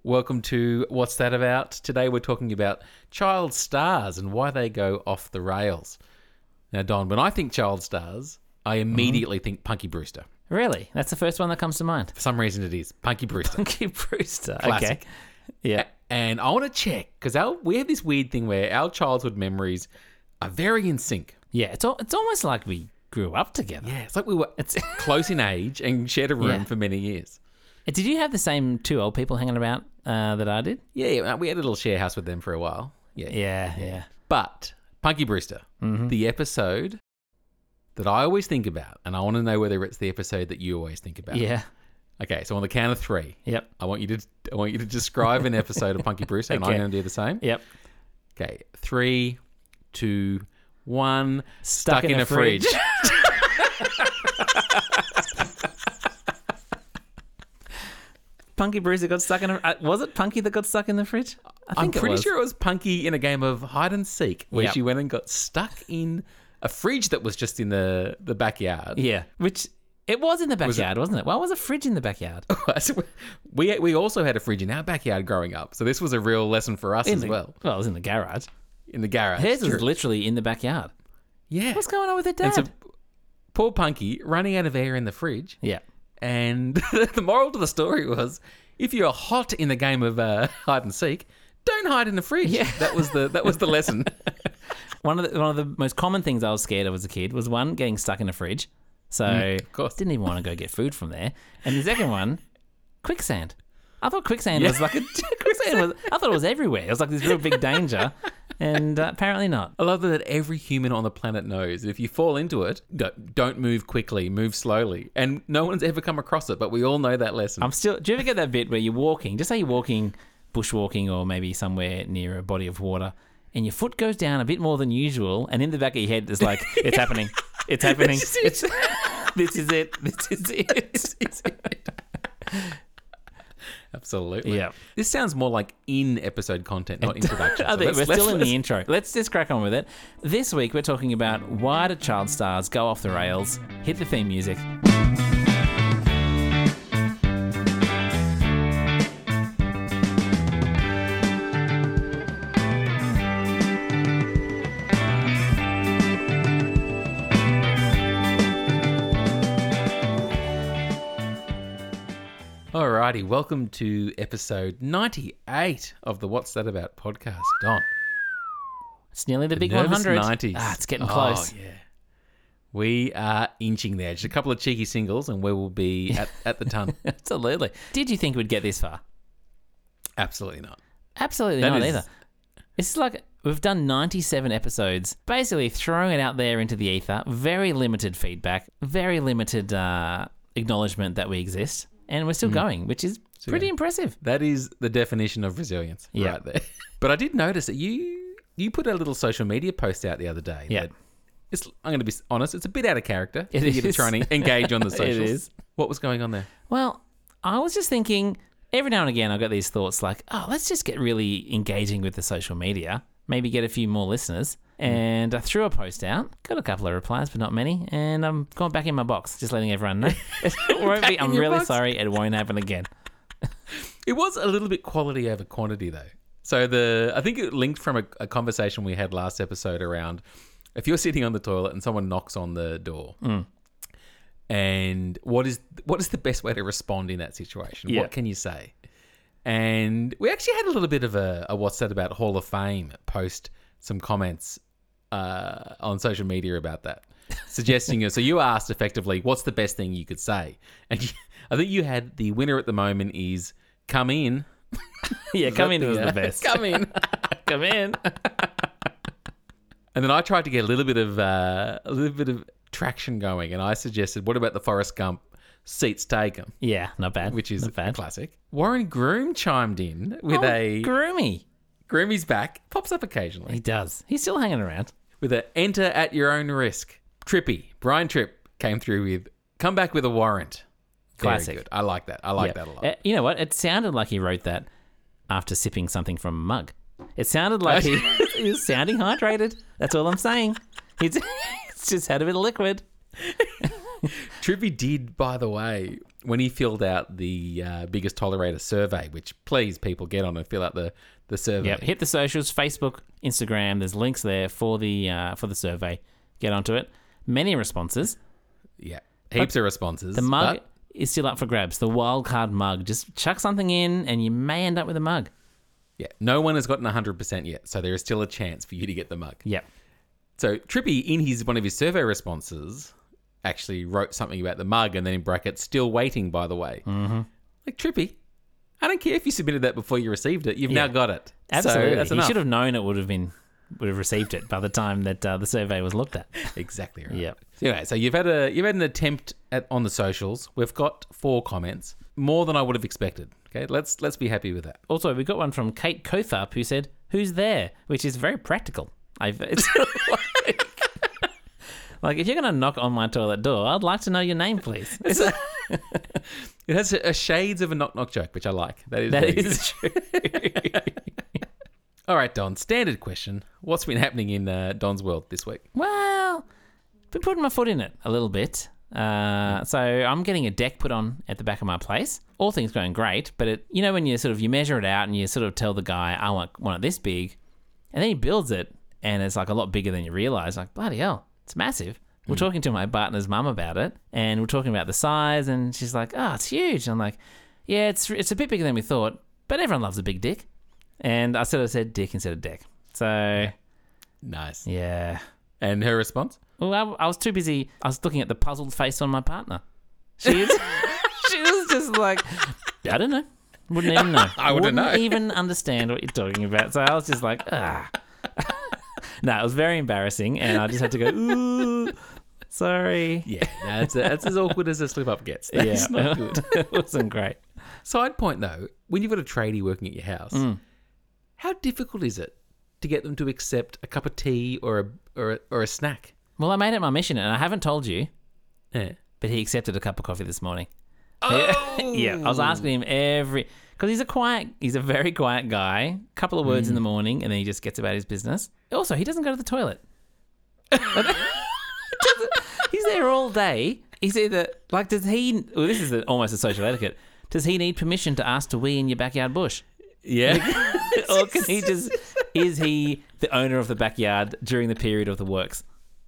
Welcome to What's That About? Today we're talking about child stars and why they go off the rails. Now, Don, when I think child stars, I immediately think Punky Brewster. Really? That's the first one that comes to mind? For some reason it is. Punky Brewster. Punky Brewster. Classic. Okay. Yeah. And I want to check, because we have this weird thing where our childhood memories are very in sync. Yeah, it's almost like we grew up together. Yeah, it's like we were close in age and shared a room for many years. Did you have the same two old people hanging about that I did? Yeah, we had a little share house with them for a while. Yeah. But Punky Brewster, the episode that I always think about, and I want to know whether it's the episode that you always think about. Yeah. Okay, so on the count of three, Yep. I want you to describe an episode of Punky Brewster, and I'm Okay. going to do the same. Yep. Okay, 3, 2, 1. Stuck in a fridge. Punky Brewster got stuck in a... was it Punky that got stuck in the fridge? I'm pretty sure it was Punky in a game of hide and seek where Yep. she went and got stuck in a fridge that was just in the backyard. Yeah. Which... It was in the backyard, wasn't it? Why was a fridge in the backyard? We also had a fridge in our backyard growing up, so this was a real lesson for us as well. Well, it was in the garage. In the garage. Hers True. was literally in the backyard. Yeah. What's going on with her And dad? so poor Punky running out of air in the fridge. Yeah. And the moral to the story was, if you're hot in the game of hide and seek, don't hide in the fridge. Yeah. That was the lesson. One of the most common things I was scared of as a kid was one, getting stuck in a fridge. So of course. didn't even want to go get food from there. And the second one, quicksand. I thought quicksand was like I thought it was everywhere. It was like this real big danger, and apparently not. I love that every human on the planet knows that if you fall into it, don't move quickly, move slowly. And no one's ever come across it, but we all know that lesson. Do you ever get that bit where you're walking, just say you're walking, bushwalking, or maybe somewhere near a body of water, and your foot goes down a bit more than usual, and in the back of your head it's like, it's happening. It's happening. This is it. Absolutely. Yeah. This sounds more like in-episode content, not introduction. I think we're still in the intro. Let's just crack on with it. This week we're talking about why do child stars go off the rails. Hit the theme music. Alrighty, welcome to episode 98 of the What's That About podcast. Don. It's nearly the big Nervous 100. 90s. It's getting close. Oh, yeah. We are inching there. Just a couple of cheeky singles and we will be at the ton. Absolutely. Did you think we'd get this far? Absolutely not. Absolutely That not is- either. It's like we've done 97 episodes, basically throwing it out there into the ether. Very limited feedback, very limited acknowledgement that we exist, and we're still going, which is pretty impressive. That is the definition of resilience right there. But I did notice that you put a little social media post out the other day. Yeah. that I'm going to be honest, it's a bit out of character It for you to is. try and engage on the socials. It is. What was going on there? Well, I was just thinking, every now and again I got these thoughts like, oh, let's just get really engaging with the social media, maybe get a few more listeners. And I threw a post out, got a couple of replies, but not many, and I'm going back in my box, just letting everyone know. It won't be, I'm your really box? sorry, it won't happen again. It was a little bit quality over quantity, though. So I think it linked from a conversation we had last episode around if you're sitting on the toilet and someone knocks on the door, and what is the best way to respond in that situation? Yeah. What can you say? And we actually had a little bit of a What's That About Hall of Fame post some comments on social media about that, suggesting so you asked effectively, what's the best thing you could say? And I think you had the winner at the moment is come in. Yeah, come in was the best. Come in. Come in. And then I tried to get a little bit of traction going, and I suggested, what about the Forrest Gump seats taken, Yeah, not bad. which is not a bad. classic. Warren Groom chimed in with Groomy. Groomy's back, pops up occasionally, He does. He's still hanging around. with a enter at your own risk. Trippy, Brian Tripp came through with come back with a warrant. Very Classic. good. I like that. I like Yeah. that a lot. You know what? It sounded like he wrote that after sipping something from a mug. It sounded like he was sounding hydrated. That's all I'm saying. He's just had a bit of liquid. Trippy did, by the way, when he filled out the biggest tolerator survey, which please people get on and fill out the survey. Yep. Hit the socials, Facebook, Instagram. There's links there for the survey. Get onto it. Many responses. Yeah, heaps of responses. The mug is still up for grabs. The wildcard mug. Just chuck something in and you may end up with a mug. Yeah, no one has gotten 100% yet, so there is still a chance for you to get the mug. Yep. So Trippy, in one of his survey responses, actually wrote something about the mug and then in brackets, still waiting, by the way. Mm-hmm. Like, Trippy, I don't care if you submitted that before you received it. You've now got it. Absolutely. So that's You enough. should have known it would have received it by the time that the survey was looked at. Exactly right. Yep. So anyway, so you've had an attempt on the socials. We've got 4 comments, more than I would have expected. Okay, let's be happy with that. Also, we got one from Kate Kotharp who said, "Who's there?" Which is very practical. It's like, if you're going to knock on my toilet door, I'd like to know your name, please. It has a shades of a knock knock joke, which I like. That is true. All right, Don. Standard question: what's been happening in Don's world this week? Well, been putting my foot in it a little bit. So I'm getting a deck put on at the back of my place. All things going great, but when you measure it out and you sort of tell the guy, I want it this big, and then he builds it and it's like a lot bigger than you realize. Like, bloody hell, it's massive. We're talking to my partner's mum about it, and we're talking about the size, and she's like, "Oh, it's huge." I'm like, "Yeah, it's a bit bigger than we thought, but everyone loves a big dick." And I sort of said dick instead of deck. So Nice. yeah. And her response? Well, I was too busy. I was looking at the puzzled face on my partner. She was just like, I don't know. Wouldn't even know. I wouldn't know. Even understand what you're talking about. So I was just like, No, it was very embarrassing, and I just had to go, ooh, sorry. Yeah, no, that's as awkward as a slip up gets. That's not good. It wasn't great. Side point though, when you've got a tradie working at your house, how difficult is it to get them to accept a cup of tea or a snack? Well, I made it my mission, and I haven't told you, Yeah. but he accepted a cup of coffee this morning. Oh, Yeah, I was asking him because he's a very quiet guy. Couple of words in the morning, and then he just gets about his business. Also, he doesn't go to the toilet. He's there all day. He's either does he? Well, this is almost a social etiquette. Does he need permission to ask to wee in your backyard bush, Yeah. or can he just? Is he the owner of the backyard during the period of the works?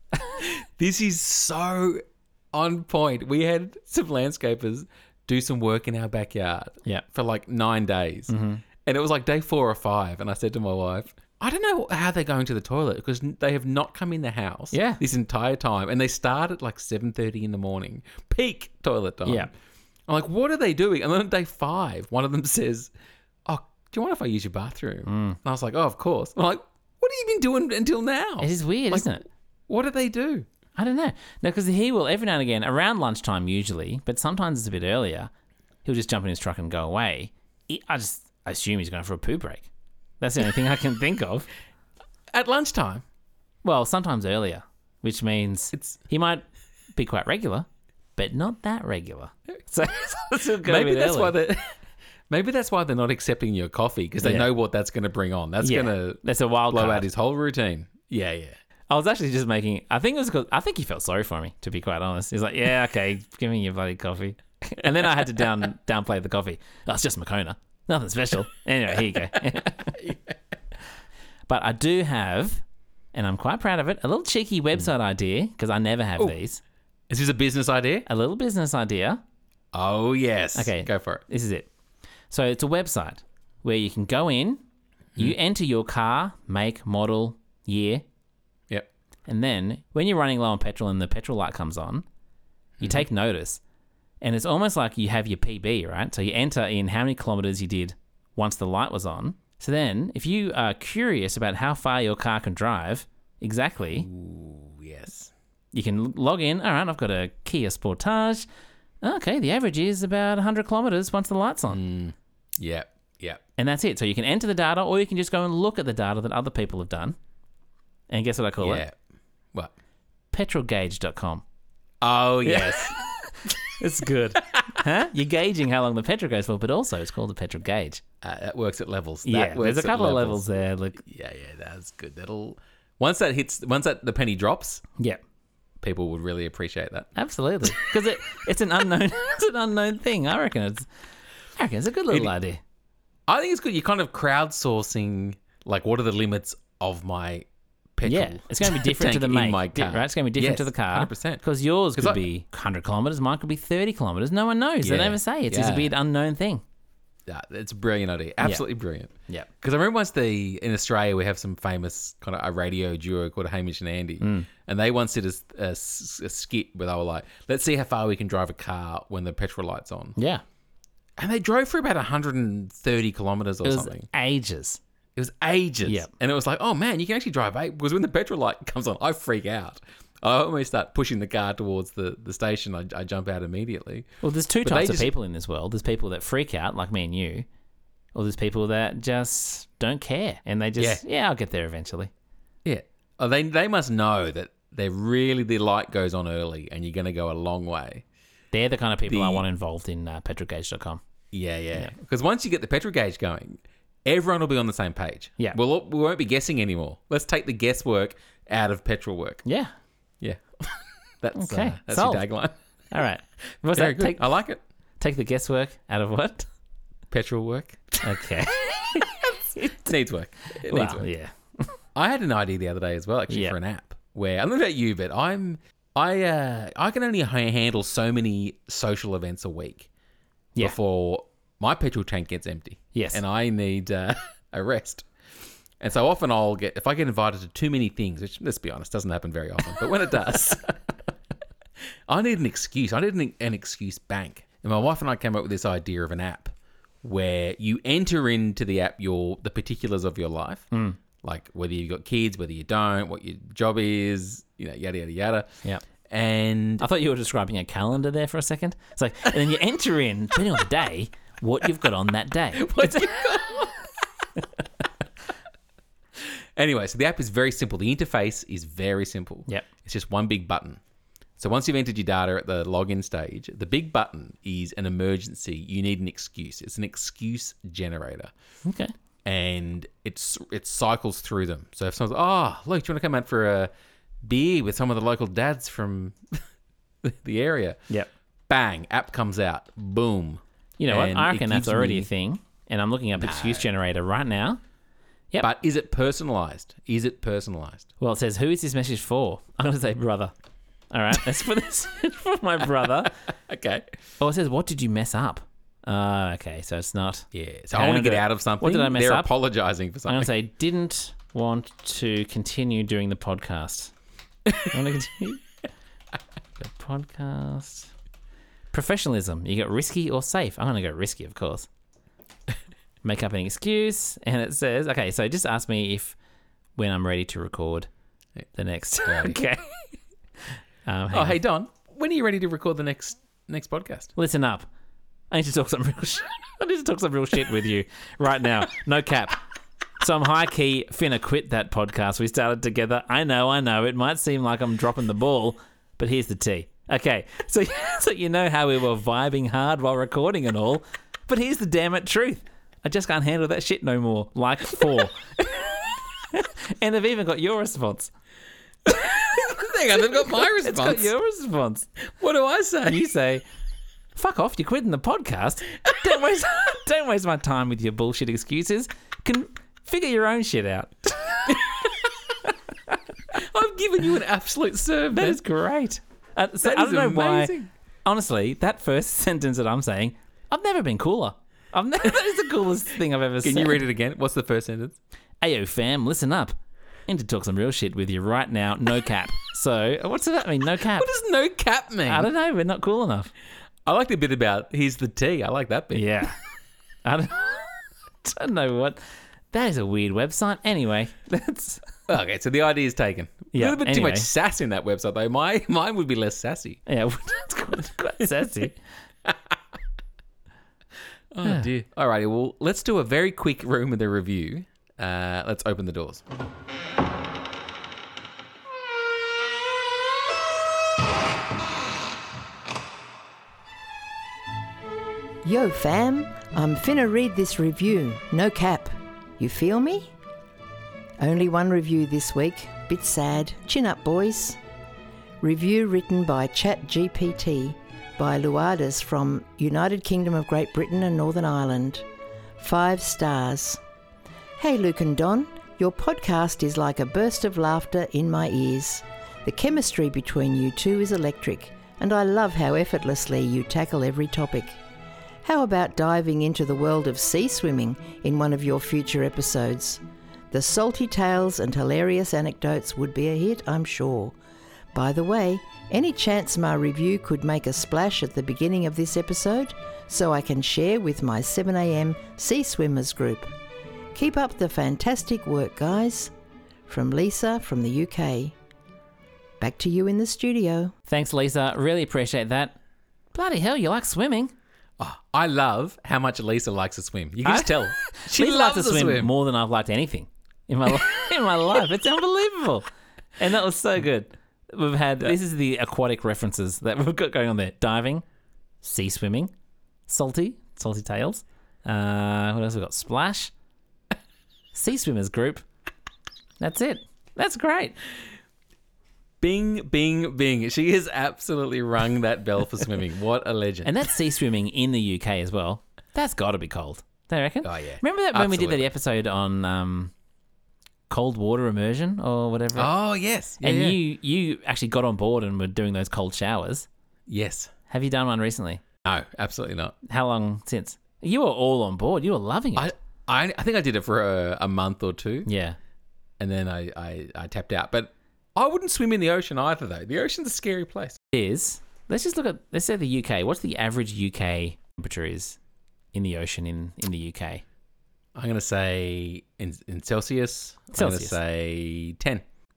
This is so on point. We had some landscapers do some work in our backyard for like 9 days. Mm-hmm. And it was like day 4 or 5. And I said to my wife, I don't know how they're going to the toilet because they have not come in the house this entire time. And they start at like 7:30 in the morning. Peak toilet time. Yeah. I'm like, what are they doing? And then on day 5, one of them says, oh, do you mind if I use your bathroom? And I was like, oh, of course. I'm like, what have you been doing until now? It is weird, isn't it? What do they do? I don't know. No, because he will, every now and again, around lunchtime usually, but sometimes it's a bit earlier, he'll just jump in his truck and go away. I assume he's going for a poo break. That's the only thing I can think of. At lunchtime? Well, sometimes earlier, which means he might be quite regular, but not that regular. So maybe that's why they're not accepting your coffee, because they know what that's going to bring on. That's going to that's a wild blow card. out his whole routine. Yeah. I was actually just making. I think he felt sorry for me, to be quite honest. He's like, "Yeah, okay, give me your bloody coffee," and then I had to downplay the coffee. Oh, it's just Moccona, nothing special. Anyway, here you go. But I do have, and I'm quite proud of it, a little cheeky website idea because I never have these. Is this a business idea? A little business idea. Oh yes. Okay, go for it. This is it. So it's a website where you can go in, you enter your car, make, model, year. Yep. And then when you're running low on petrol and the petrol light comes on, you take notice. And it's almost like you have your PB, right? So you enter in how many kilometers you did once the light was on. So then if you are curious about how far your car can drive, exactly. Ooh, yes. You can log in. All right, I've got a Kia Sportage. Okay, the average is about 100 kilometers once the light's on. Yep. And that's it. So you can enter the data, or you can just go and look at the data that other people have done. And guess what I call it? What? Petrolgauge.com. Oh, yes. It's good. Huh? You're gauging how long the petrol goes for, but also it's called a petrol gauge. That works at levels. There's a couple of levels there. Look. Yeah, that's good. Once the penny drops. Yeah. people would really appreciate that. Absolutely, because it's an unknown thing. I reckon it's a good little idea. I think it's good. You're kind of crowdsourcing, like, what are the limits of my petrol? Yeah, it's going to be different to the make, in my car. right? It's going to be different to the car. 100%. Because yours could be 100 kilometres, mine could be 30 kilometres. No one knows. They Yeah. never say. It's a bit unknown thing. Yeah, it's a brilliant idea. Absolutely brilliant. Yeah. Because I remember once in Australia, we have some famous kind of a radio duo called Hamish and Andy. And they once did a skit where they were like, let's see how far we can drive a car when the petrol light's on. Yeah. And they drove for about 130 kilometres or something. Ages. It was ages. Yep. And it was like, oh man, you can actually drive 8. Because when the petrol light comes on, I freak out. I almost start pushing the car towards the station. I jump out immediately. Well, there's two types of people in this world. There's people that freak out, like me and you, or there's people that just don't care. And they just, I'll get there eventually. Yeah. Oh, they must know that the light goes on early and you're going to go a long way. They're the kind of people I want involved in petrolgauge.com. Yeah. Because once you get the petrol gauge going, everyone will be on the same page. Yeah. We won't be guessing anymore. Let's take the guesswork out of petrol work. Yeah. Yeah. That's okay. That's Solved. your tagline. All right. What's Very that? good. I like it. Take the guesswork out of what? Petrol work. Okay. It needs work. It needs work. Yeah. I had an idea the other day as well, actually, for an app where, I don't know about you, but I can only handle so many social events a week before my petrol tank gets empty. Yes. And I need a rest. And so often if I get invited to too many things, which, let's be honest, doesn't happen very often, but when it does, I need an excuse. I need an excuse bank. And my wife and I came up with this idea of an app where you enter into the app the particulars of your life, like whether you've got kids, whether you don't, what your job is, yada, yada, yada. Yeah. And I thought you were describing a calendar there for a second. It's like, and then you enter in, depending on the day, what you've got on that day. Anyway, so the app is very simple. The interface is very simple. Yep. It's just one big button. So once you've entered your data at the login stage, the big button is an emergency. You need an excuse. It's an excuse generator. Okay. And it cycles through them. So if someone's, look, do you want to come out for a beer with some of the local dads from the area? Yep. Bang, app comes out. Boom. You know what? I reckon that's already a a thing. And I'm looking up excuse generator right now. Yep. But is it personalised? Well, it says, who is this message for? I'm going to say brother. All right. That's for this for my brother. Okay. Oh, it says, what did you mess up? Okay. So it's not. Yeah. So I want to get out of something. What did I mess They're up? apologising for something. I'm going to say, didn't want to continue doing the podcast. I want to continue the podcast. Professionalism. You got risky or safe? I'm going to go risky, of course. Make up an excuse, and it says, okay, so just ask me when I'm ready to record the next. Okay. Hey Don, when are you ready to record the next podcast? Listen up. I need to talk some real shit. I need to talk some real shit with you right now. No cap. So I'm high key finna quit that podcast we started together. I know. It might seem like I'm dropping the ball, but here's the tea. Okay, so you know how we were vibing hard while recording and all, but here's the damn it truth. I just can't handle that shit no more. Like 4. And they've even got your response. Hang on, they've got my response. It's got your response. What do I say? You say, fuck off, you're quitting the podcast. Don't waste my time with your bullshit excuses. Figure your own shit out. I've given you an absolute serve. That is great. So that I is don't know amazing. why. Honestly, that first sentence that I'm saying, I've never been cooler. That is the coolest thing I've ever said. Can you read it again? What's the first sentence? Ayo, fam, listen up. I need to talk some real shit with you right now. No cap. So, what's that mean? No cap. What does no cap mean? I don't know. We're not cool enough. I like the bit about here's the tea. I like that bit. Yeah. I don't know what. That is a weird website. Anyway, that's... Okay, so the idea is taken. Yeah, a little bit anyway. too much sass in that website, though. Mine would be less sassy. Yeah, it's quite sassy. Oh, dear. Alrighty, well, let's do a very quick room of the review. Let's open the doors. Yo fam, I'm finna read this review, no cap. You feel me? Only one review this week, bit sad, chin up boys. Review written by ChatGPT by Luadas from United Kingdom of Great Britain and Northern Ireland. 5 stars. Hey Luke and Don, your podcast is like a burst of laughter in my ears. The chemistry between you two is electric, and I love how effortlessly you tackle every topic. How about diving into the world of sea swimming in one of your future episodes? The salty tales and hilarious anecdotes would be a hit, I'm sure. By the way, any chance my review could make a splash at the beginning of this episode so I can share with my 7am sea swimmers group? Keep up the fantastic work, guys. From Lisa from the UK. Back to you in the studio. Thanks, Lisa. Really appreciate that. Bloody hell, you like swimming. Oh, I love how much Lisa likes to swim. You can just tell. She Lisa loves likes to swim more than I've liked anything in my in my life. It's unbelievable. And that was so good. We've had, this is the aquatic references that we've got going on there. Diving, sea swimming, salty tales. What else we got? Splash, sea swimmers group. That's it. That's great. Bing, bing, bing. She has absolutely rung that bell for swimming. What a legend. And that's sea swimming in the UK as well. That's got to be cold. Don't you reckon? Oh, yeah. Remember that when we did Absolutely. that episode on cold water immersion or whatever? Oh, yes. Yeah, and yeah. you actually got on board and were doing those cold showers. Yes. Have you done one recently? No, absolutely not. How long since? You were all on board. You were loving it. I think I did it for a month or two, Yeah. and then I tapped out. But I wouldn't swim in the ocean either, though. The ocean's a scary place. Let's say the UK. What's the average UK temperature is in the ocean in the UK? I'm going to say in Celsius, I'm going to Celsius. say 10.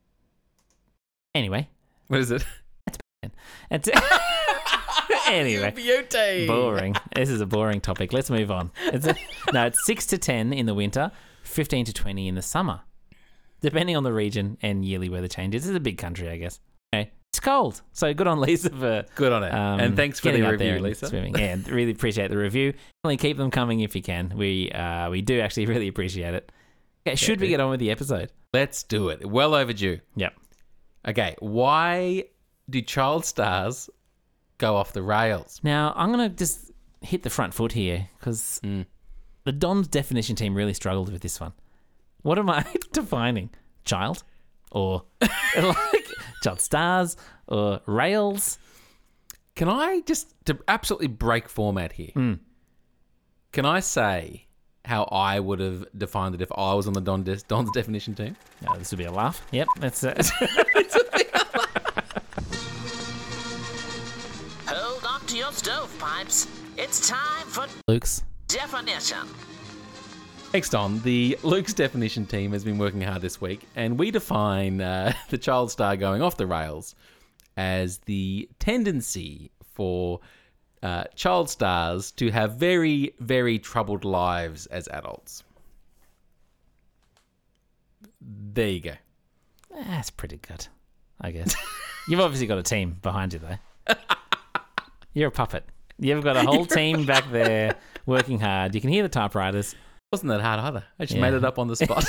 Anyway. What is it? It's, anyway. Beauty. Boring. This is a boring topic. Let's move on. It's 6 to 10 in the winter, 15 to 20 in the summer, depending on the region and yearly weather changes. This is a big country, I guess. Okay. It's cold. So good on Lisa for Good on it. And thanks for getting the out there review, and Lisa. swimming. Yeah, really appreciate the review. Definitely keep them coming if you can. We do actually really appreciate it. Okay, should we get on with the episode? Let's do it. Well overdue. Yep. Okay, why do child stars go off the rails? Now, I'm going to just hit the front foot here because the Don's definition team really struggled with this one. What am I defining? Child? Or like child stars? Or rails? Can I just, to absolutely break format here, can I say how I would have defined it if I was on the Don's definition team? Oh, this would be a laugh. Yep, that's Hold on to your stovepipes. It's time for Luke's. definition. Next on, the Luke's definition team has been working hard this week, and we define the child star going off the rails as the tendency for child stars to have very, very troubled lives as adults. There you go. That's pretty good, I guess. You've obviously got a team behind you, though. You're a puppet. You've got a whole team back there working hard. You can hear the typewriters. Wasn't that hard either. I just Yeah. made it up on the spot.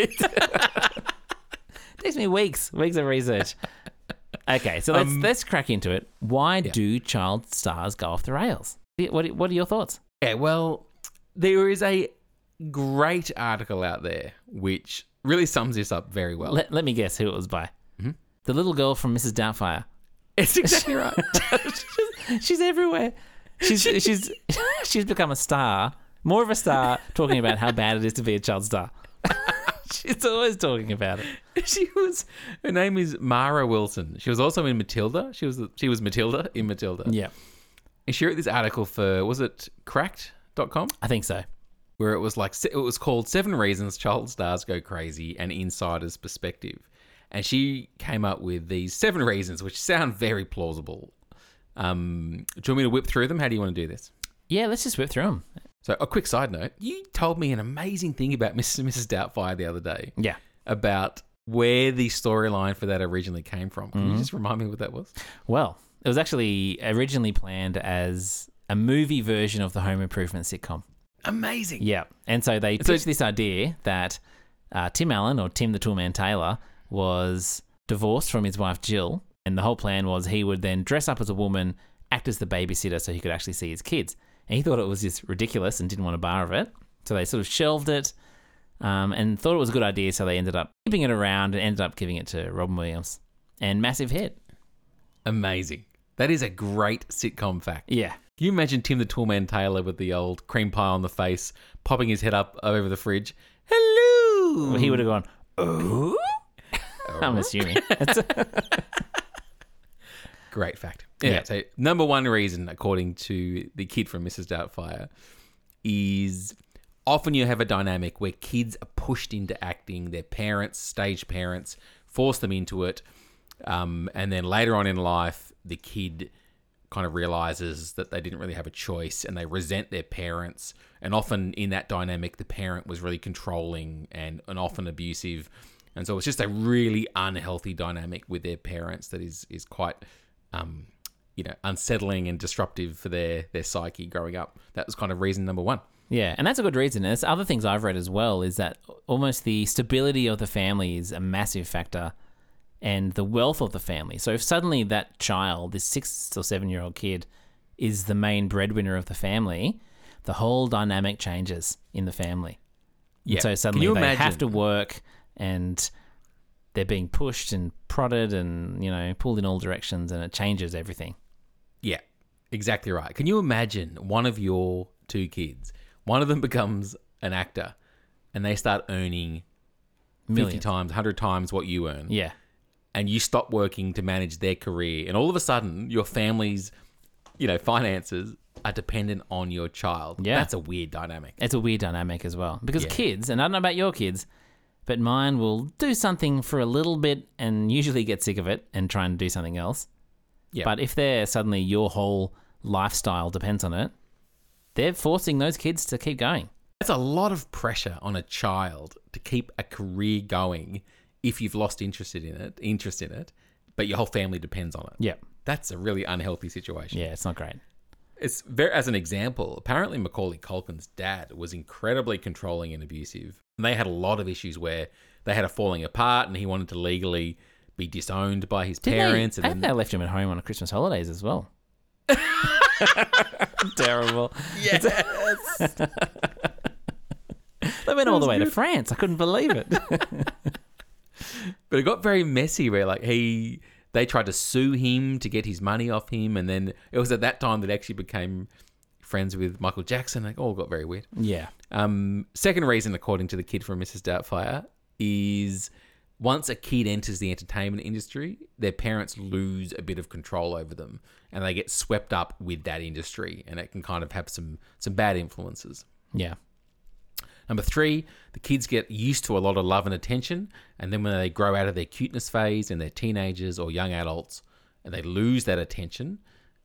Takes me weeks of research. Okay, so let's crack into it. Why do child stars go off the rails? What are your thoughts? Yeah, well, there is a great article out there which really sums this up very well. Let me guess who it was by. Mm-hmm. The little girl from Mrs. Doubtfire. It's exactly right. She's everywhere. She's become a star, more of a star, talking about how bad it is to be a child star. She's always talking about it. Her name is Mara Wilson. She was also in Matilda. She was Matilda in Matilda. Yeah, And she wrote this article for, was it cracked.com? I think so. Where it was called 7 Reasons Child Stars Go Crazy, an Insider's Perspective. And she came up with these 7 reasons, which sound very plausible. Do you want me to whip through them? How do you want to do this? Yeah, let's just whip through them. So, a quick side note. You told me an amazing thing about Mr. and Mrs. Doubtfire the other day. Yeah. About where the storyline for that originally came from. Can you just remind me what that was? Well, it was actually originally planned as a movie version of the Home Improvement sitcom. Amazing. Yeah. And so they pitched this idea that Tim Allen, or Tim the Toolman Taylor, was divorced from his wife Jill, And the whole plan was he would then dress up as a woman, act as the babysitter so he could actually see his kids. And he thought it was just ridiculous and didn't want a bar of it. So they sort of shelved it and thought it was a good idea. So they ended up keeping it around and ended up giving it to Robin Williams. And massive hit. Amazing. That is a great sitcom fact. Yeah. Can you imagine Tim the Toolman Taylor with the old cream pie on the face, popping his head up over the fridge? Hello! Well, he would have gone, oh? I'm assuming. Great fact. Yeah. So number one reason, according to the kid from Mrs. Doubtfire, is often you have a dynamic where kids are pushed into acting. Their parents, stage parents, force them into it. And then later on in life, the kid kind of realizes that they didn't really have a choice and they resent their parents. And often in that dynamic, the parent was really controlling and often abusive. And so it's just a really unhealthy dynamic with their parents that is quite, unsettling and disruptive for their psyche growing up. That was kind of reason number one. Yeah, and that's a good reason. And there's other things I've read as well is that almost the stability of the family is a massive factor and the wealth of the family. So if suddenly that child, this 6 or 7-year-old kid, is the main breadwinner of the family, the whole dynamic changes in the family. Yeah. And so suddenly they have to work and they're being pushed and prodded and, pulled in all directions and it changes everything. Yeah, exactly right. Can you imagine one of your two kids, one of them becomes an actor and they start earning 50 times, 100 times what you earn. Yeah. And you stop working to manage their career. And all of a sudden, your family's, finances are dependent on your child. Yeah. That's a weird dynamic. It's a weird dynamic as well. Because kids, and I don't know about your kids, but mine will do something for a little bit and usually get sick of it and try and do something else. Yeah. But if they're suddenly your whole lifestyle depends on it, they're forcing those kids to keep going. That's a lot of pressure on a child to keep a career going if you've lost interest in it, but your whole family depends on it. Yeah. That's a really unhealthy situation. Yeah, it's not great. It's very, as an example, apparently Macaulay Culkin's dad was incredibly controlling and abusive. And they had a lot of issues where they had a falling apart and he wanted to legally be disowned by his parents. I think they left him at home on Christmas holidays as well. Terrible. Yes. They went all the way to France. I couldn't believe it. But it got very messy where they tried to sue him to get his money off him. And then it was at that time that actually became friends with Michael Jackson. It all got very weird. Yeah. Second reason, according to the kid from Mrs. Doubtfire, is once a kid enters the entertainment industry, their parents lose a bit of control over them and they get swept up with that industry and it can kind of have some bad influences. Yeah. Number 3, the kids get used to a lot of love and attention, and then when they grow out of their cuteness phase and they're teenagers or young adults and they lose that attention,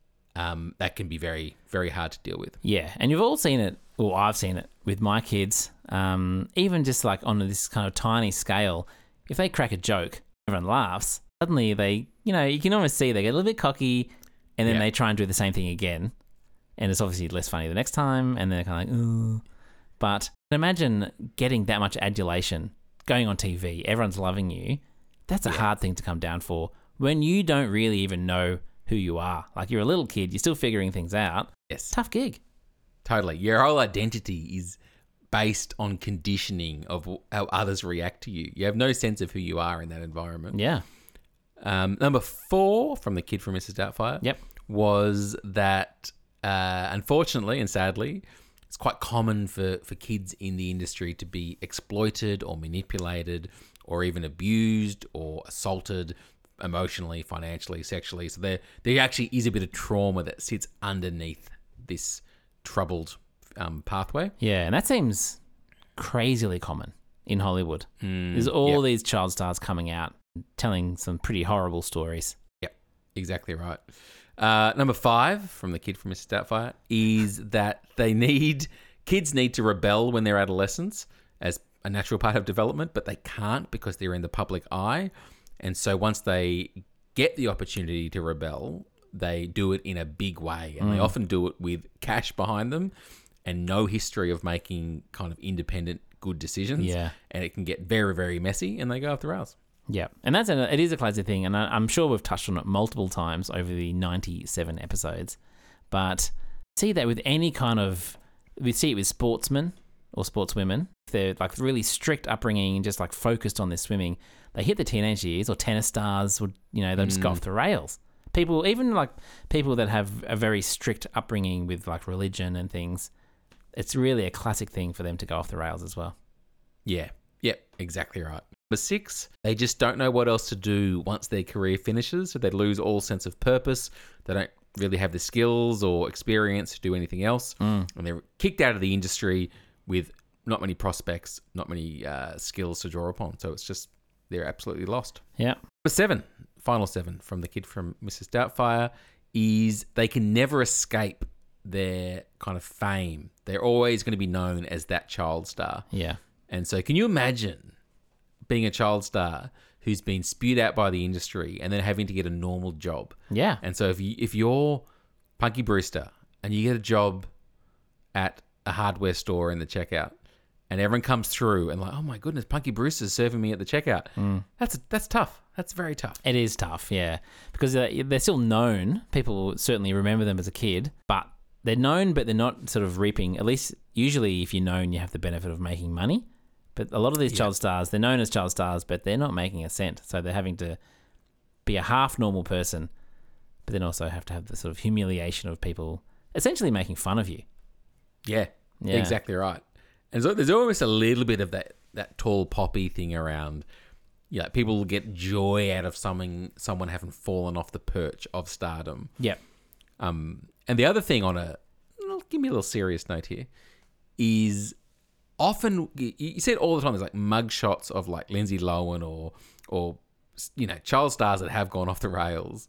that can be very, very hard to deal with. Yeah, and you've all seen it, or I've seen it with my kids, even just like on this kind of tiny scale. If they crack a joke, everyone laughs, suddenly they, you can almost see they get a little bit cocky and then they try and do the same thing again. And it's obviously less funny the next time, and they're kind of like, ooh. But imagine getting that much adulation, going on TV, everyone's loving you. That's a hard thing to come down for when you don't really even know who you are. Like you're a little kid, you're still figuring things out. Yes. Tough gig. Totally. Your whole identity is based on conditioning of how others react to you. You have no sense of who you are in that environment. Yeah. Number 4 from the kid from Mrs. Doubtfire was that, unfortunately and sadly, it's quite common for kids in the industry to be exploited or manipulated or even abused or assaulted emotionally, financially, sexually. So there actually is a bit of trauma that sits underneath this troubled pathway. Yeah, and that seems crazily common in Hollywood. There's all these child stars coming out telling some pretty horrible stories. Yep, exactly right. Number 5 from the kid from Mrs. Doubtfire is that kids need to rebel when they're adolescents as a natural part of development, but they can't because they're in the public eye. And so once they get the opportunity to rebel, they do it in a big way. And they often do it with cash behind them and no history of making kind of independent, good decisions. Yeah. And it can get very, very messy and they go off the rails. Yeah, and it is a classic thing, and I'm sure we've touched on it multiple times over the 97 episodes. But see that with any kind of, we see it with sportsmen or sportswomen. If they're like really strict upbringing and just like focused on their swimming, they hit the teenage years, or tennis stars would, they'll just go off the rails. People, even like people that have a very strict upbringing with like religion and things, it's really a classic thing for them to go off the rails as well. Yeah. Yep, exactly right. Number 6, they just don't know what else to do once their career finishes, so they lose all sense of purpose. They don't really have the skills or experience to do anything else, and they're kicked out of the industry with not many prospects, not many skills to draw upon. So it's just, they're absolutely lost. Yeah. Number 7, final 7 from the kid from Mrs. Doubtfire is they can never escape their kind of fame. They're always going to be known as that child star. Yeah. And so can you imagine being a child star who's been spewed out by the industry and then having to get a normal job? Yeah. And so if you're Punky Brewster and you get a job at a hardware store in the checkout and everyone comes through and like, oh my goodness, Punky Brewster's serving me at the checkout. That's tough. That's very tough. It is tough, yeah. Because they're still known. People certainly remember them as a kid, but they're known, but they're not sort of reaping, at least usually if you're known, you have the benefit of making money. But a lot of these child stars, they're known as child stars, but they're not making a cent. So they're having to be a half normal person, but then also have to have the sort of humiliation of people essentially making fun of you. Yeah. Exactly right. And so there's almost a little bit of that tall poppy thing around. Yeah, people get joy out of someone having fallen off the perch of stardom. Yep. And the other thing give me a little serious note here, is often, you see it all the time, there's like mug shots of like Lindsay Lohan or child stars that have gone off the rails,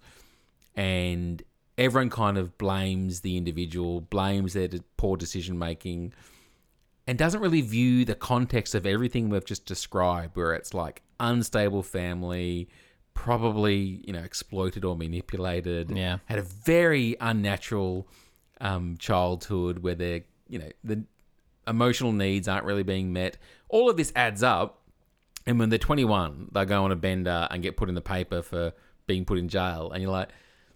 and everyone kind of blames the individual, blames their poor decision making, and doesn't really view the context of everything we've just described, where it's like unstable family, probably, exploited or manipulated, had a very unnatural childhood where they're, the emotional needs aren't really being met. All of this adds up, and when they're 21, they go on a bender and get put in the paper for being put in jail, and you're like,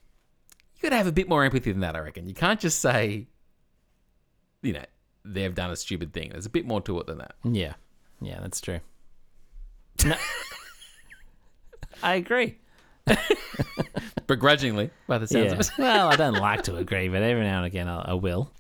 you got to have a bit more empathy than that, I reckon. You can't just say, they've done a stupid thing. There's a bit more to it than that. Yeah. Yeah, that's true. No. I agree. Begrudgingly, by the sounds of it. Well, I don't like to agree, but every now and again I will.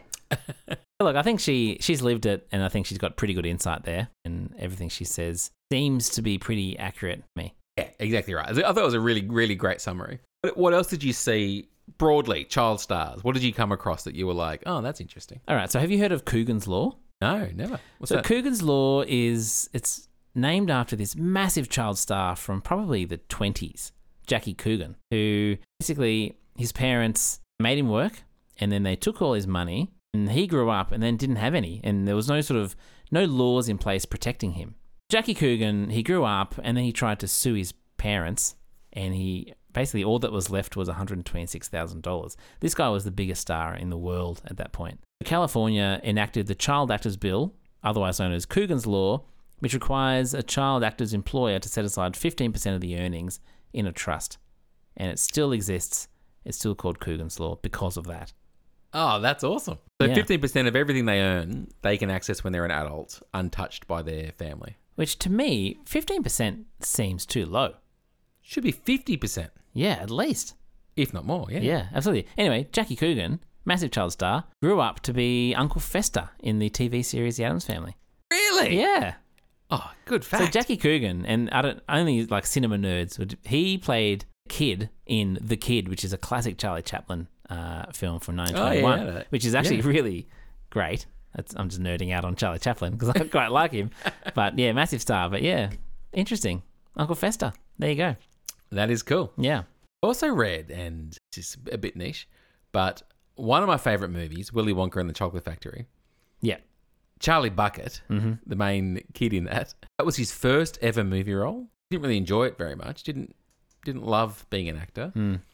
Look, I think she's lived it, and I think she's got pretty good insight there, and everything she says seems to be pretty accurate to me. Yeah, exactly right. I thought it was a really, really great summary. What else did you see broadly, child stars? What did you come across that you were like, oh, that's interesting? All right, so have you heard of Coogan's Law? No, never. What's that? Coogan's Law it's named after this massive child star from probably the 20s, Jackie Coogan, who basically his parents made him work, and then they took all his money, and he grew up and then didn't have any, and there was no laws in place protecting him. Jackie Coogan, he grew up and then he tried to sue his parents, and he basically all that was left was $126,000. This guy was the biggest star in the world at that point. California enacted the Child Actors Bill, otherwise known as Coogan's Law, which requires a child actor's employer to set aside 15% of the earnings in a trust. And it still exists. It's still called Coogan's Law because of that. Oh, that's awesome. So 15% of everything they earn, they can access when they're an adult, untouched by their family. Which to me, 15% seems too low. Should be 50%. Yeah, at least. If not more, yeah. Yeah, absolutely. Anyway, Jackie Coogan, massive child star, grew up to be Uncle Fester in the TV series The Addams Family. Really? Yeah. Oh, good fact. So Jackie Coogan, and only like cinema nerds, he played a kid in The Kid, which is a classic Charlie Chaplin film from 1921, which is actually really great. I'm just nerding out on Charlie Chaplin because I quite like him. But yeah, massive star. But yeah, interesting. Uncle Fester. There you go. That is cool. Yeah. Also read, and it's a bit niche, but one of my favourite movies, Willy Wonka and the Chocolate Factory. Yeah. Charlie Bucket, the main kid in that was his first ever movie role. Didn't really enjoy it very much. Didn't love being an actor.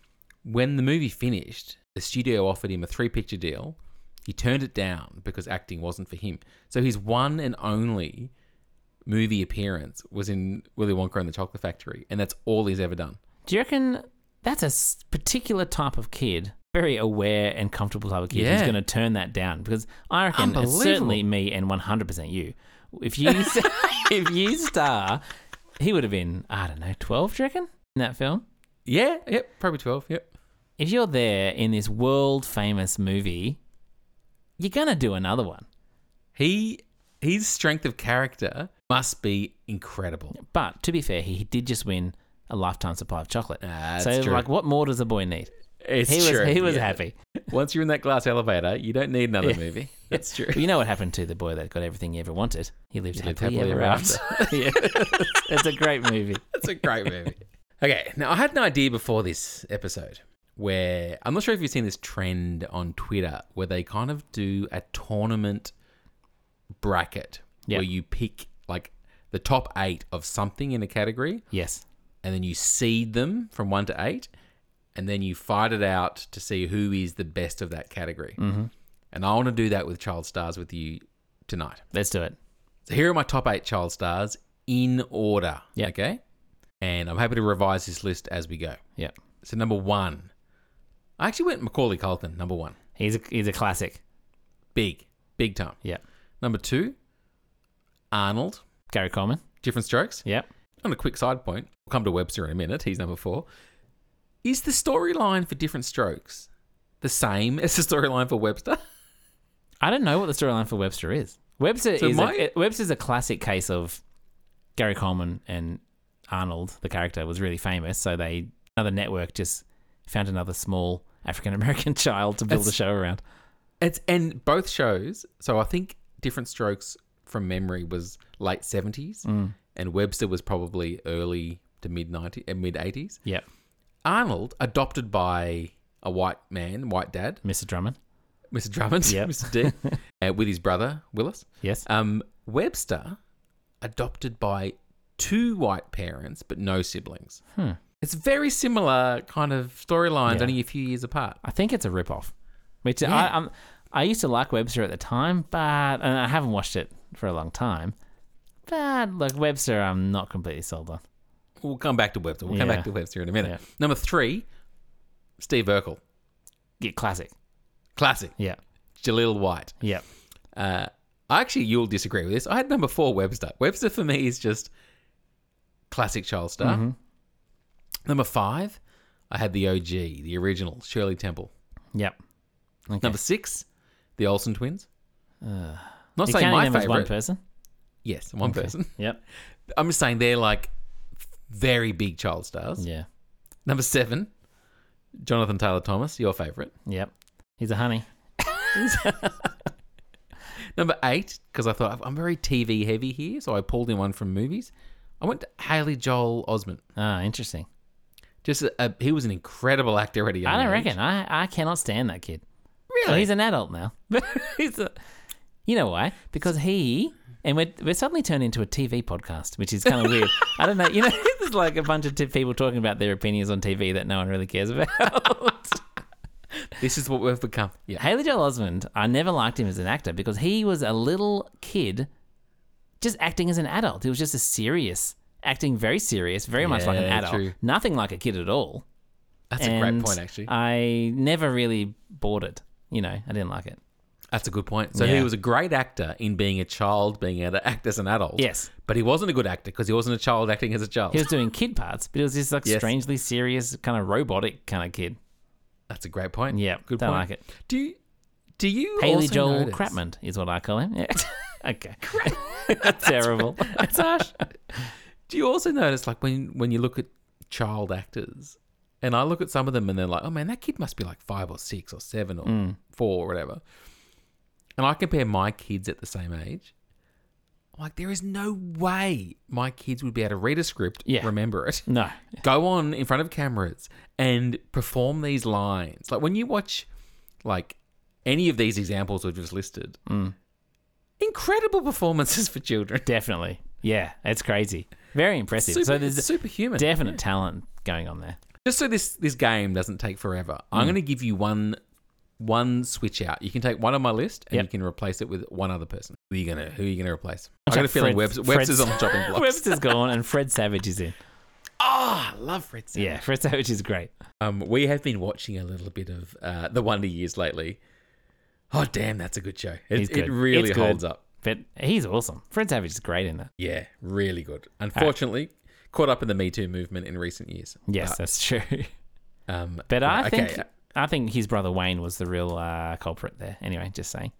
When the movie finished, the studio offered him a 3-picture deal. He turned it down because acting wasn't for him. So his one and only movie appearance was in Willy Wonka and the Chocolate Factory, and that's all he's ever done. Do you reckon that's a particular type of kid, very aware and comfortable type of kid who's Yeah. going to turn that down? Because I reckon it's Unbelievable. certainly me and 100% you. If you if you star, he would have been, I don't know, 12, do you reckon, in that film? Yeah, yep, probably 12, yep. If you're there in this world-famous movie, you're going to do another one. His strength of character must be incredible. But to be fair, he did just win a lifetime supply of chocolate. That's so, true. like, what more does a boy need? It's He was yeah. happy. Once you're in that glass elevator, you don't need another movie. That's true. But you know what happened to the boy that got everything he ever wanted? He lived lived happily happily ever ever after. Yeah. It's a great movie. That's a great movie. Okay, now I had an idea before this episode where I'm not sure if you've seen this trend on Twitter where they kind of do a tournament bracket Yep. where you pick like the top 8 of something in a category Yes. and then you seed them from 1 to 8 and then you fight it out to see who is the best of that category. Mm-hmm. And I want to do that with child stars with you tonight. Let's do it. So here are my top 8 child stars in order. Yep. Okay? And I'm happy to revise this list as we go. Yeah. So number 1. I actually went Macaulay Culkin, number 1. He's a classic. Big time. Yeah. Number 2, Arnold. Gary Coleman. Different Strokes. Yep. On a quick side point, we'll come to Webster in a minute. He's number 4. Is the storyline for Different Strokes the same as the storyline for Webster? I don't know what the storyline for Webster is. Webster's a classic case of Gary Coleman and Arnold, the character, was really famous, so another network just found another small African-American child to build a show around. And both shows, so I think Different Strokes from memory was late 70s and Webster was probably early to mid 80s. Yep. Arnold, adopted by a white man, white dad, Mr. Drummond. Mr. Drummond, Yep. Mr. D, with his brother, Willis. Yes. Webster, adopted by 2 white parents, but no siblings. It's very similar kind of storylines, Yeah. only a few years apart. I think it's a rip-off. Which Yeah. I used to like Webster at the time, and I haven't watched it for a long time. But like Webster, I'm not completely sold on. We'll come back to Webster. We'll come Yeah. back to Webster in a minute. Yeah. Number 3, Steve Urkel. Yeah, classic. Classic. Yeah. Jaleel White. Yeah. Actually, you'll disagree with this. I had number 4, Webster. Webster for me is just classic child star. Mm-hmm. Number 5, I had the OG, the original, Shirley Temple. Yep. Okay. Number 6, the Olsen twins. Not You're saying counting my them favorite. as one person? Yes, one person. Yep. I'm just saying they're like very big child stars. Yeah. Number 7, Jonathan Taylor Thomas, your favorite. Yep. He's a honey. Number 8, because I thought I'm very TV heavy here, so I pulled in one from movies. I went to Haley Joel Osment. Ah, interesting. Just he was an incredible actor at a young I don't age. reckon. I cannot stand that kid. Really? Well, he's an adult now. You know why? Because we're suddenly turned into a TV podcast, which is kind of weird. I don't know. You know, there's like a bunch of people talking about their opinions on TV that no one really cares about. This is what we've become. Yeah. Haley Joel Osment, I never liked him as an actor because he was a little kid just acting as an adult. He was just acting very serious, very much like an Yeah, adult. true. Nothing like a kid at all. That's a great point, actually. I never really bought it. You know, I didn't like it. That's a good point. So Yeah. he was a great actor in being a child, being able to act as an adult. Yes. But he wasn't a good actor because he wasn't a child acting as a child. He was doing kid parts, but it was this like Yes. strangely serious, kind of robotic kind of kid. That's a great point. Yeah, Good don't point. like it. Do you Haley also Joel notice- Crapman is what I call him. Yeah. Okay. That's terrible. That's harsh. Do you also notice, like, when you look at child actors, and I look at some of them and they're like, oh man, that kid must be like 5 or 6 or 7 or 4 or whatever. And I compare my kids at the same age. I'm like, there is no way my kids would be able to read a script, Yeah. remember it, No. go on in front of cameras and perform these lines. Like when you watch like any of these examples we've just listed, incredible performances for children. Definitely. Yeah, it's crazy. Very impressive. So there's superhuman. definite talent going on there. Just so this game doesn't take forever, I'm going to give you one one switch out. You can take one on my list and Yep. you can replace it with one other person. Who are you gonna replace? I'll I got a chuck feeling Fred- Webster's on the chopping block. Webster's gone and Fred Savage is in. I love Fred Savage. Yeah, Fred Savage is great. We have been watching a little bit of The Wonder Years lately. Oh, damn, that's a good show. He's It good. really It's good. holds up. But he's awesome. Fred Savage is great in that. Yeah, really good. Unfortunately, caught up in the Me Too movement in recent years. Yes, that's true. But yeah, I think his brother Wayne was the real culprit there. Anyway, just saying.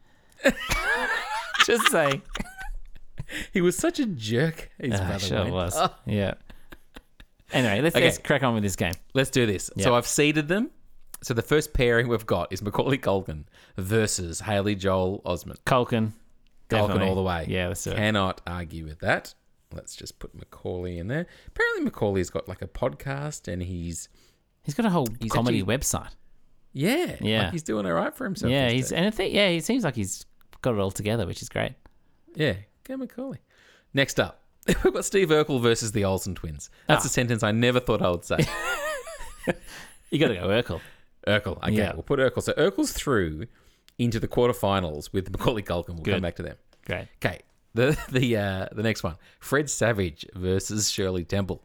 Just saying. he was such a jerk. His brother Sure Wayne. was. Oh, Yeah. Anyway, let's crack on with this game. let's do this. Yep. So I've seeded them. So the first pairing we've got is Macaulay Culkin versus Haley Joel Osment. Culkin. Culkin Definitely. all the way. Yeah, let's do it. Cannot argue with that. Let's just put Macaulay in there. Apparently Macaulay's got like a podcast and he's He's got a whole comedy actually- website. Yeah. Yeah. Like he's doing all right for himself. Yeah, these days. he seems like he's got it all together, which is great. Yeah. Go Macaulay. Next up, we've got Steve Urkel versus the Olsen twins. That's a sentence I never thought I would say. You got to go Urkel. Urkel. Okay, Yeah. we'll put Urkel. So Urkel's through into the quarterfinals with Macaulay Culkin. We'll Good. come back to them. Great. Okay. The next one, Fred Savage versus Shirley Temple.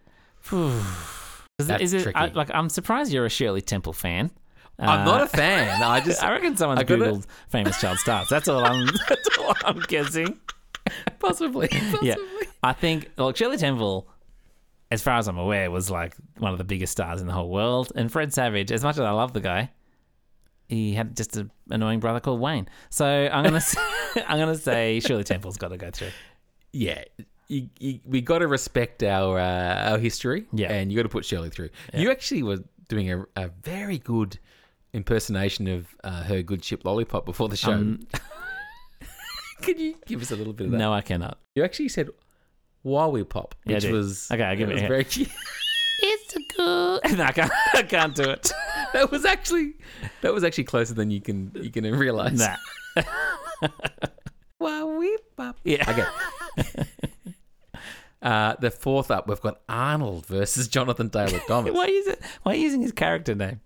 That's Is it tricky. I'm surprised you're a Shirley Temple fan. I'm not a fan. I just I reckon someone's I gotta- googled famous child stars. That's all I'm guessing. possibly. Yeah, I think Shirley Temple, as far as I'm aware, was like one of the biggest stars in the whole world. And Fred Savage, as much as I love the guy, he had just an annoying brother called Wayne. So I'm gonna say Shirley Temple's got to go through. Yeah. We got to respect our history. Yeah. And you got to put Shirley through. You actually were doing a very good impersonation of her good chip lollipop before the show. Can you give us a little bit of that? No, I cannot. You actually said Wowie Pop, Yeah, I which did. was Okay, I'll give it was a hit. very cute. It's a good. No, I can't do it. That was actually closer than you can realize. Nah. Wowie Pop. Yeah. Okay. The fourth up, we've got Arnold versus Jonathan Taylor Thomas. Why are you using his character name?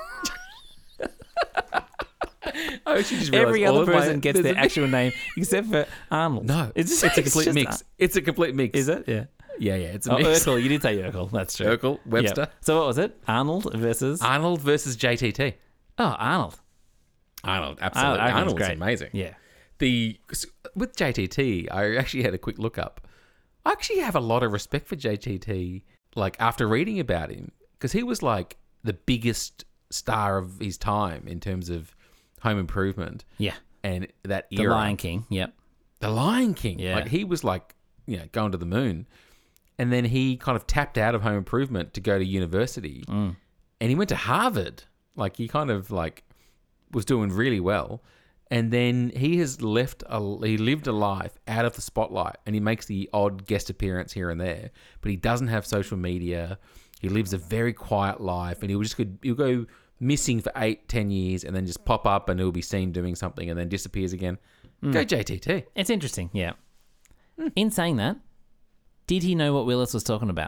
I actually just Every realised all other of my- person gets there's their a- actual name except for Arnold. No, it's just- a complete just mix. It's a complete mix. Is it? Yeah. Yeah, it's a Oh, mix. Urkel. You did say Urkel. That's true. Urkel, Webster. Yep. So what was it? Arnold versus. Arnold versus JTT. Oh, Arnold. Arnold, absolutely. I reckon it's Arnold was great. amazing. Yeah. With JTT, I actually had a quick look up. I actually have a lot of respect for JTT, like after reading about him, because he was like the biggest star of his time in terms of Home Improvement Yeah. and that The era. Lion King. Yep. The Lion King. Yeah. Like he was like, going to the moon. And then he kind of tapped out of Home Improvement to go to university. And he went to Harvard. Like he kind of like was doing really well. And then he has lived a life out of the spotlight, and he makes the odd guest appearance here and there, but he doesn't have social media. He lives a very quiet life, and he'll go missing for 8-10 years and then just pop up and he'll be seen doing something and then disappears again. Go JTT. It's interesting. Yeah. In saying that, did he know what Willis was talking about?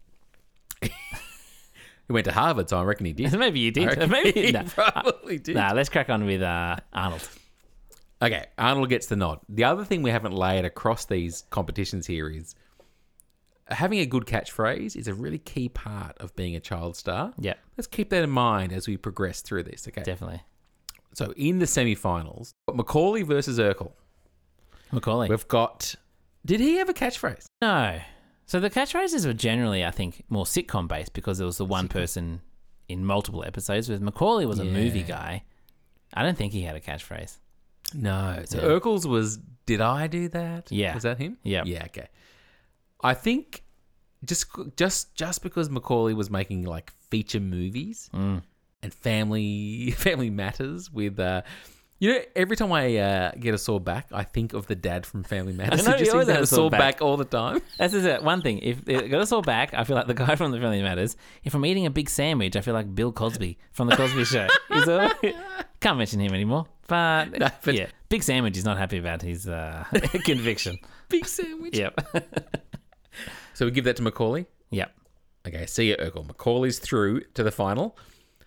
He went to Harvard, so I reckon he did. Maybe you I did. reckon Maybe he no. probably did. Nah, let's crack on with Arnold. Okay, Arnold gets the nod. The other thing we haven't layered across these competitions here is having a good catchphrase is a really key part of being a child star. Yeah, Let's keep that in mind as we progress through this, okay? definitely. So in the semi-finals, Macaulay versus Urkel. Macaulay. We've got... Did he have a catchphrase? No. So the catchphrases were generally, I think, more sitcom based because there was the one person in multiple episodes. With Macaulay was a movie guy. I don't think he had a catchphrase. No. So Yeah. Urkel's was, did I do that? Yeah. Was that him? Yep. Yeah, okay. I think just because Macaulay was making like feature movies and family matters with every time I get a sore back, I think of the dad from Family Matters. I know, He just you always seems to have have a a sore sore back. back all the time. That's it. One thing. If it got us all back, I feel like the guy from the Family Matters. If I'm eating a big sandwich, I feel like Bill Cosby from the Cosby Show. Can't mention him anymore. But, No, but- yeah, Big Sandwich is not happy about his conviction. Big sandwich. Yep. So we give that to Macaulay. Yep. Okay, see you, Urkel. Macaulay's through to the final.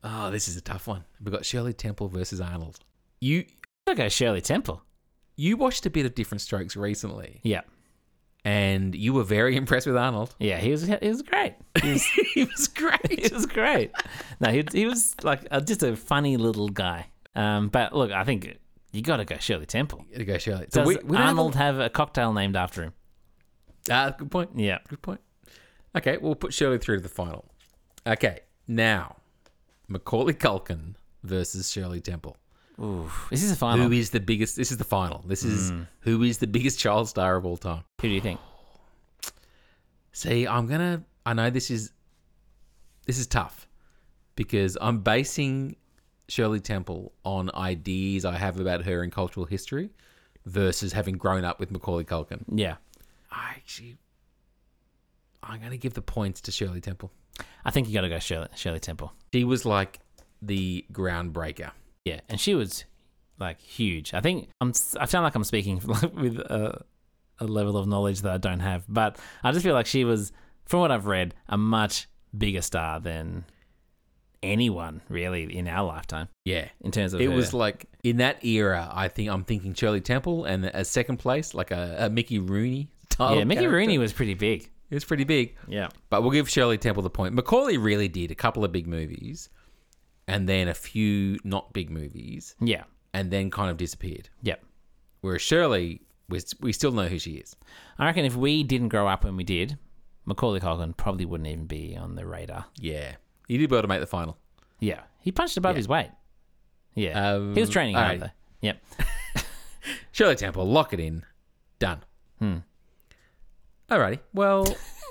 Oh, this is a tough one. We've got Shirley Temple versus Arnold. You I'll go Shirley Temple. watched a bit of Different Strokes recently, Yeah. and you were very impressed with Arnold. Yeah, he was great. He was, He was great. he was great. No, he was like just a funny little guy. But look, I think you got to go Shirley Temple. To go Shirley. Does we don't Arnold have a cocktail named after him? Good point. Yeah. Good point. Okay, we'll put Shirley through to the final. Okay, now Macaulay Culkin versus Shirley Temple. Ooh, this is a final. Who is the biggest? This is the final. This is who is the biggest child star of all time. Who do you think? See, I know this is tough because I'm basing Shirley Temple on ideas I have about her in cultural history versus having grown up with Macaulay Culkin. Yeah. I'm going to give the points to Shirley Temple. I think you got to go Shirley Temple. She was like the groundbreaker. Yeah, and she was like huge. I think I sound like I'm speaking with a level of knowledge that I don't have, but I just feel like she was, from what I've read, a much bigger star than anyone really in our lifetime. Yeah. In terms of It her. was like in that era, I'm thinking Shirley Temple, and as second place, like a Mickey Rooney style. Yeah, Mickey character. Rooney was pretty big. It was pretty big. Yeah. But we'll give Shirley Temple the point. Macaulay really did a couple of big movies and then a few not big movies Yeah. and then kind of disappeared. Yeah. Whereas Shirley, we still know who she is. I reckon if we didn't grow up when we did, Macaulay Culkin probably wouldn't even be on the radar. Yeah. He did well to make the final. Yeah. He punched above his weight. Yeah. He was training hard, alright. though. Yep. Shirley Temple, lock it in. Done. Alrighty. Well,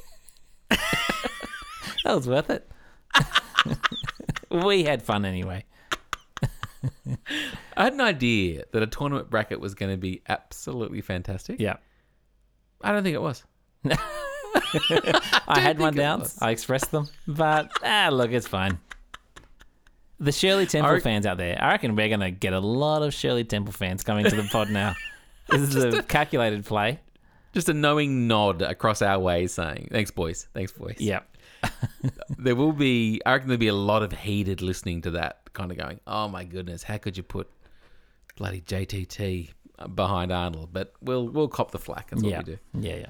That was worth it. We had fun anyway. I had an idea that a tournament bracket was going to be absolutely fantastic. Yeah. I don't think it was. I had my think it doubts. was. I expressed them. But, look, it's fine. The Shirley Temple fans out there, I reckon we're going to get a lot of Shirley Temple fans coming to the pod now. This is a calculated play. Just a knowing nod across our way saying, thanks, boys. Thanks, boys. Yeah. There will be, I reckon there'll be a lot of heated listening to that, kind of going, oh my goodness, how could you put bloody JTT behind Arnold? But we'll cop the flack. That's what we do. Yeah.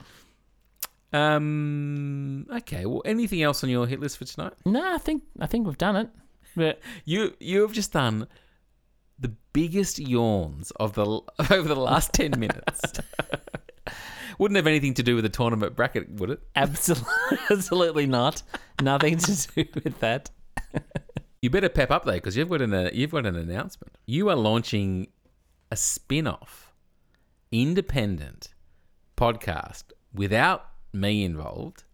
Okay, well, anything else on your hit list for tonight? No, I think we've done it. But You have just done the biggest yawns of over the last 10 minutes. Wouldn't have anything to do with the tournament bracket, would it? absolutely not. Nothing to do with that. You better pep up though, because you've got an announcement. You are launching a spin-off, independent podcast without me involved.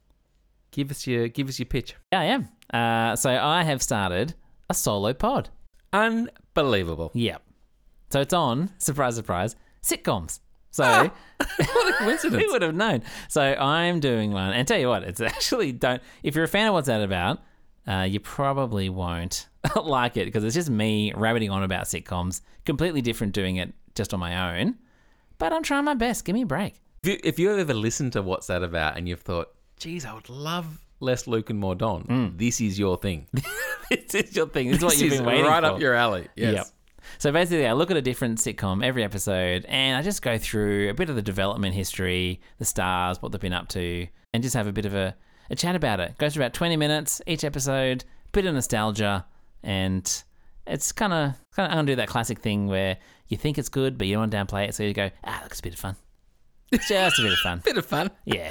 Give us your pitch. Yeah, I am. So I have started a solo pod. Unbelievable. Yeah. So it's on, surprise, surprise, sitcoms. So What a coincidence. who would have known? So I'm doing one, and tell you what, it's actually if you're a fan of what's that about, you probably won't like it because it's just me rabbiting on about sitcoms, completely different doing it just on my own. But I'm trying my best. Give me a break. If you've ever listened to What's That About and you've thought, geez, I would love less Luke and more Don, this is your thing. This is your thing. This is what This you've is been waiting right for. up your alley. Yes. Yep. So basically, I look at a different sitcom every episode, and I just go through a bit of the development history, the stars, what they've been up to, and just have a bit of a chat about it. Goes for about 20 minutes each episode, bit of nostalgia, and it's kind of undo that classic thing where you think it's good, but you don't want to downplay it, so you go, looks a bit of fun. Just a bit of fun. Bit of fun. Yeah.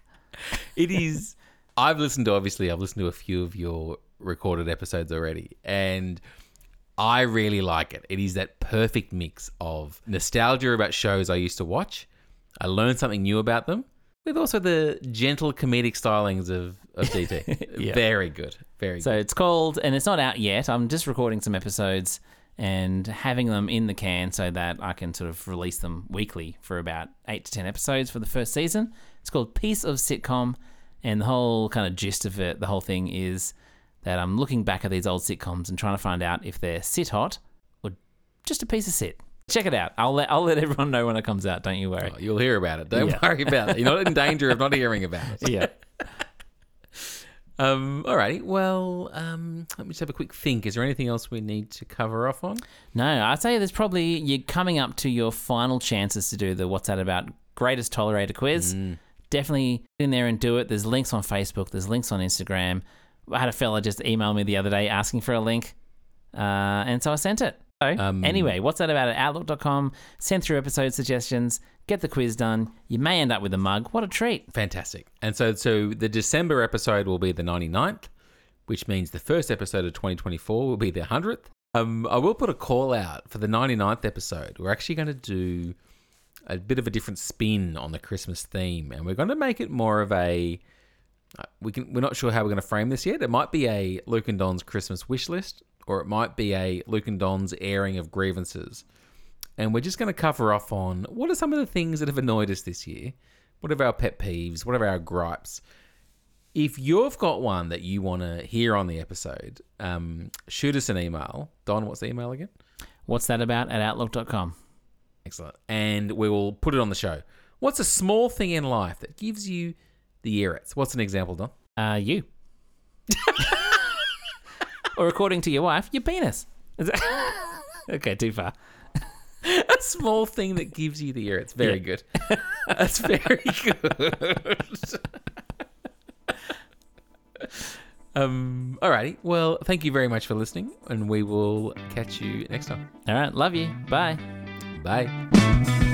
It is. I've listened to a few of your recorded episodes already, and I really like it. It is that perfect mix of nostalgia about shows I used to watch. I learned something new about them, with also the gentle comedic stylings of DT. Yeah. Very good. Very So good. it's called, and it's not out yet. I'm just recording some episodes and having them in the can so that I can sort of release them weekly for about 8 to 10 episodes for the first season. It's called Piece of Sitcom, and the whole kind of gist of it, the whole thing is that I'm looking back at these old sitcoms and trying to find out if they're sit hot or just a piece of sit. Check it out. I'll let everyone know when it comes out. Don't you worry. Oh, you'll hear about it. Don't Yeah. worry about it. You're not in danger of not hearing about it. Yeah. Alrighty. Well, let me just have a quick think. Is there anything else we need to cover off on? No, I'd say there's probably, you're coming up to your final chances to do the What's That About Greatest Tolerator quiz. Definitely get in there and do it. There's links on Facebook. There's links on Instagram. I had a fella just email me the other day asking for a link. And so I sent it. So anyway, What's That About at outlook.com. Send through episode suggestions. Get the quiz done. You may end up with a mug. What a treat. Fantastic. And so the December episode will be the 99th, which means the first episode of 2024 will be the 100th. I will put a call out for the 99th episode. We're actually going to do a bit of a different spin on the Christmas theme, and we're going to make it more of a... we're not sure how we're going to frame this yet. It might be a Luke and Don's Christmas wish list, or it might be a Luke and Don's airing of grievances. And we're just going to cover off on what are some of the things that have annoyed us this year? What are our pet peeves? What are our gripes? If you've got one that you want to hear on the episode, shoot us an email. Don, what's the email again? What's That About at outlook.com. Excellent. And we will put it on the show. What's a small thing in life that gives you the irrits? What's an example, Don? You. Or according to your wife, your penis. Okay, too far. A small thing that gives you the irrits. Very good. That's very good. Alrighty. Well, thank you very much for listening, and we will catch you next time. All right, love you. Bye. Bye.